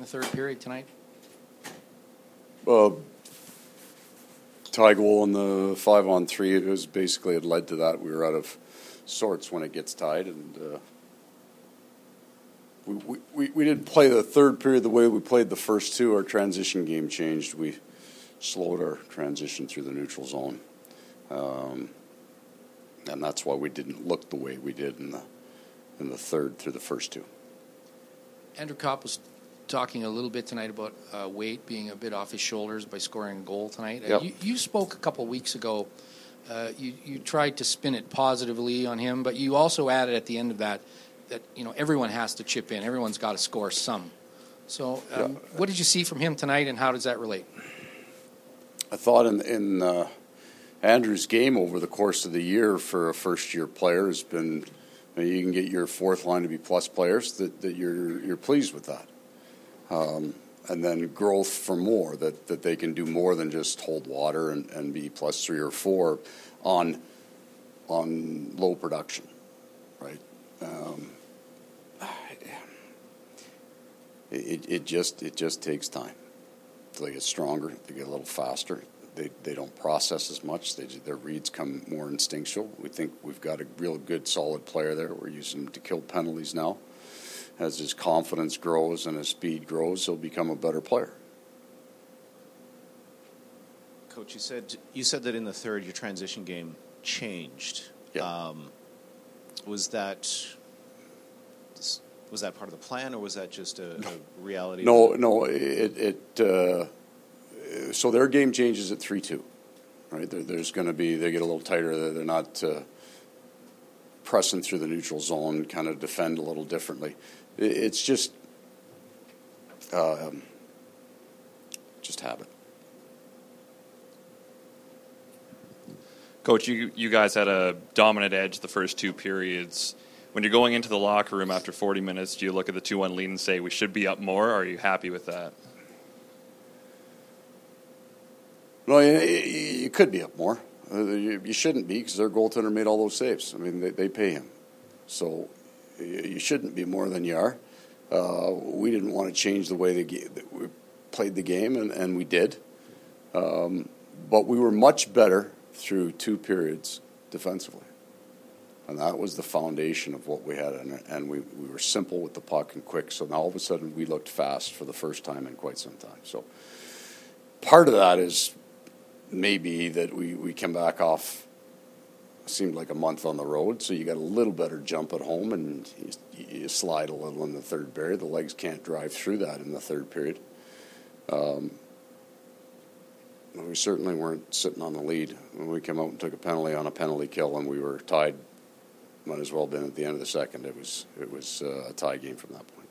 the third period tonight? Tie goal in the 5-on-3. It was basically, it led to that. We were out of sorts when it gets tied, and we didn't play the third period the way we played the first two. Our transition game changed. We slowed our transition through the neutral zone, and that's why we didn't look the way we did in the third through the first two. Andrew Copp was talking a little bit tonight about weight being a bit off his shoulders by scoring a goal tonight. Yep. You spoke a couple of weeks ago. You tried to spin it positively on him, but you also added at the end of that everyone has to chip in. Everyone's got to score some. So what did you see from him tonight, and how does that relate? I thought in Andrew's game over the course of the year for a first-year player has been, you can get your fourth line to be plus players, that you're pleased with that. And then growth for more, that they can do more than just hold water and be plus 3 or 4 on low production, right? It just takes time. They get stronger, they get a little faster. They don't process as much. Their reads come more instinctual. We think we've got a real good, solid player there. We're using him to kill penalties now. As his confidence grows and his speed grows, he'll become a better player. Coach, you said that in the third your transition game changed. Yeah. Was that part of the plan, or was that just a reality? No. So their game changes at 3-2, right? There's going to be, they get a little tighter. They're not pressing through the neutral zone, kind of defend a little differently. It's just habit. Coach, you guys had a dominant edge the first two periods. When you're going into the locker room after 40 minutes, do you look at the 2-1 lead and say, we should be up more, or are you happy with that? No, you could be up more. You shouldn't be, because their goaltender made all those saves. I mean, they pay him. So you shouldn't be more than you are. We didn't want to change the way we played the game, and we did. But we were much better through two periods defensively. And that was the foundation of what we had. And we were simple with the puck and quick. So now all of a sudden we looked fast for the first time in quite some time. So part of that is maybe that we come back off, seemed like a month on the road, so you got a little better jump at home, and you slide a little in the third period. The legs can't drive through that in the third period. We certainly weren't sitting on the lead. When we came out and took a penalty on a penalty kill and we were tied, might as well have been at the end of the second. It was a tie game from that point.